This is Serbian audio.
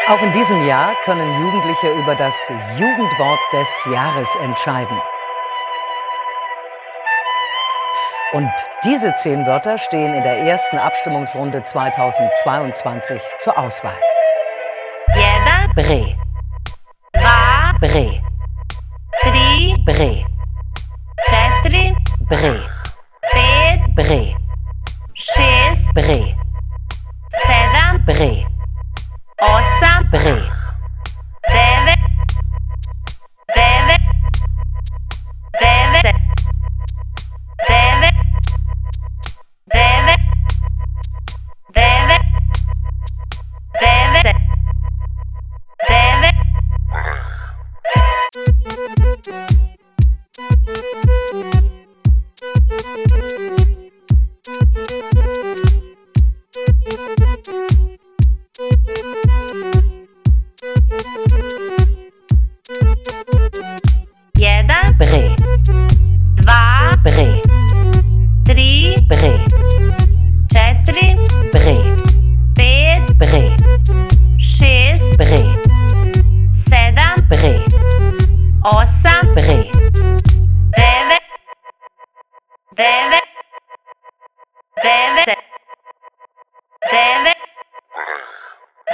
Auch in diesem Jahr können Jugendliche über das Jugendwort des Jahres entscheiden. Und diese 10 Wörter stehen in der ersten Abstimmungsrunde 2022 zur Auswahl. Jeden, Bre, dva, Bre, tri, Bre, četiri, Bre, pet, Bre, šest, Bre, sedam, Bre, osam, Bre, devet, devet, devet, devet, devet, devet, devet, devet. Jedan, Bre, dva, Bre, tri, Bre, četiri, Bre, pet, Bre, šest, Bre, sedam, Bre, osam, Bre, devet, devet, devet, devet.